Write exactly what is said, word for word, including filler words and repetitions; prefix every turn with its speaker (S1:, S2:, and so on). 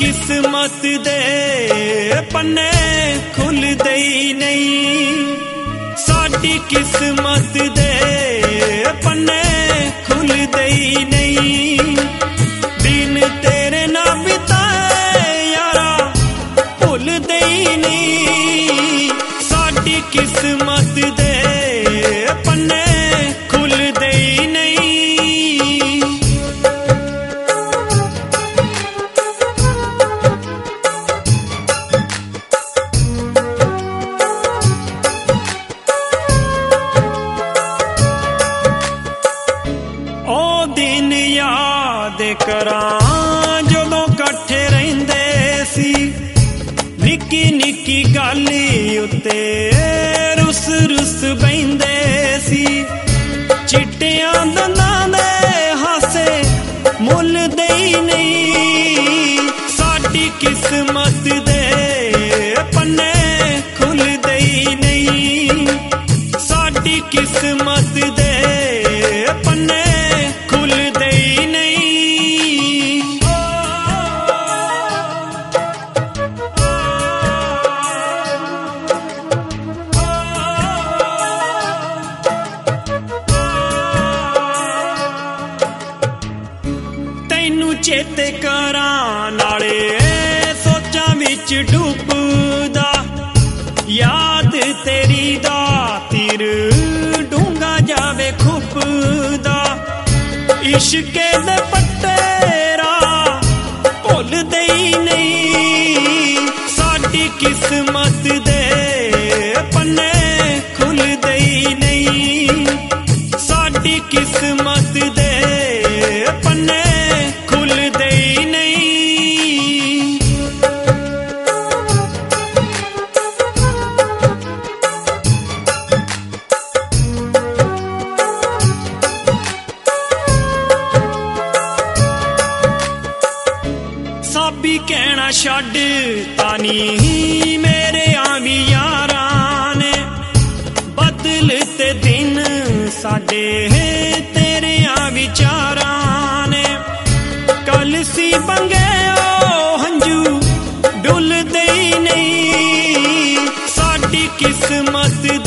S1: किस्मत दे पन्ने खुलदे ही नहीं, साडी किस्मत दे पन्ने खुलदे ही नहीं। दिन तेरे ना बिताए यारा भुलदे ही नहीं, साडी किस्मत दे पन्ने खुलदे ही नहीं। दिन याद करां जदों कट्ठे रहिंदे सी, निक्की निक्की गल उत्ते रुस रुस बहिंदे सी। चिट्टियां दंदां दे हासे मुल्लदे ही नहीं, साडी किस्मत दे पन्ने खुलदे ही नहीं, साडी किस्मत दे पन्ने चेते करां नाले सोचां विच डुबदा, याद तेरी दा तीर डूंगा जावे खुपदा। इश्के दे पट्टेरा भुलदे ही नहीं, साडी किस्मत दे पन्ने खुलदे ही नहीं, साडी किस्मत दे पन्ने साबी कहना छड्ड तानी मेरे आवी यारां ने, बदलते दिन साडे तेरे आवी चारां ने। कल सी बंगे ओ हंजू डुलदे ही नहीं, साडी किस्मत